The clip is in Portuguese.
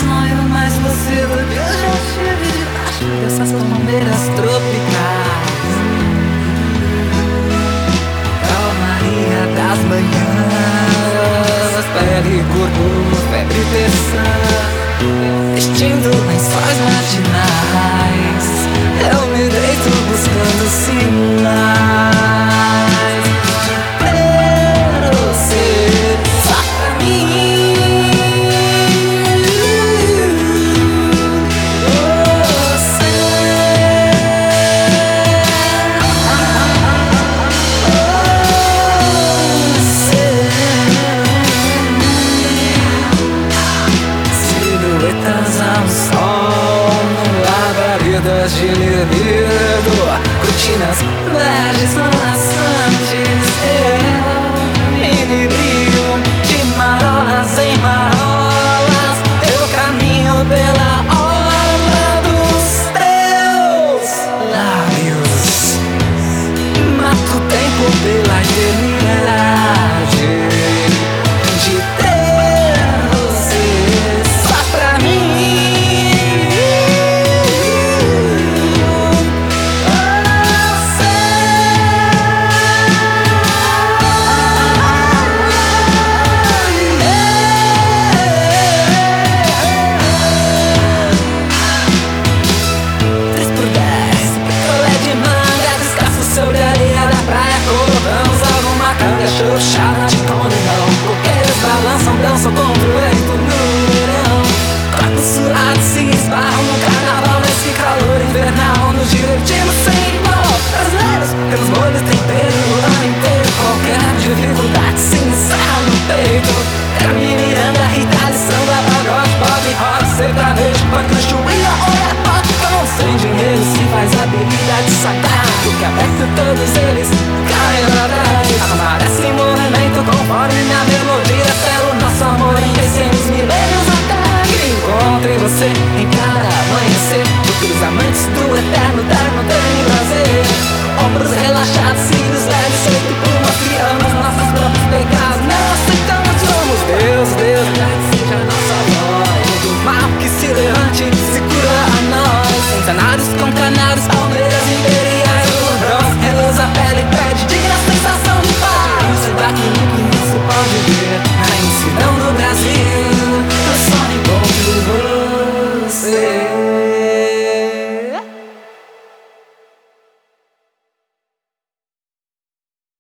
sonho mais lúcido que eu já tive debaixo dessas palmeiras tropicais. Calmaria das manhãs, pele e corpo, febre e tensão, vestindo lençóis matinais. Eu me deito buscando sinais de ter você só pra mim. Silhuetas ao sol, labaredas de libido, cortinas verdes laçantes. Eu me brilho de marolas em marolas. Eu caminho pela orla dos teus lábios, mato o tempo pela eternidade de ter você só pra mim. Chava de condão, coqueiros balançam, dançam com o vento no verão. Corpos suados se esbarram no carnaval, nesse calor invernal. Nos divertimos sem igual, brasileiros pelos molhos tempero o ano inteiro. Qualquer dificuldade se encerra no peito. Carmen Miranda, Rita Lee, samba, pagode, pop, rock, sertanejo, punk, chuinha, olha, pop. Sem dinheiro se faz habilidade sagrada, que aperta todos eles caem pra trás. Aparece em movimento conforme minha melodia, pelo nosso amor em 600 milênios atrás. Que encontre você em